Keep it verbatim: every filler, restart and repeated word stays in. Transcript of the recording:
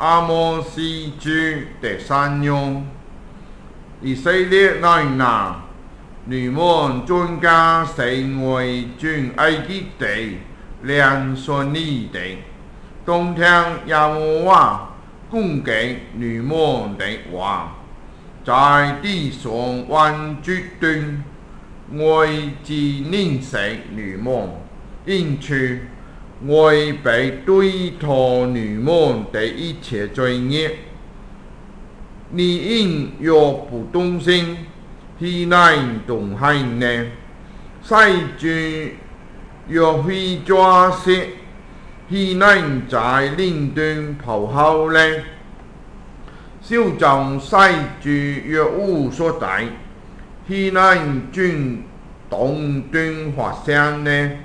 阿摩司主第三章，以色列那那，你们全家成为全埃及地良顺利的，冬天耶和华供给你们的话，在地上万决定，为纪念谁你们，因此为被对讨你们的一切罪孽。你因若不动心，岂能动行呢？世主若会抓舌，岂能在林中咆哮呢？小众世主若无所带，岂能轉動斷發聲呢？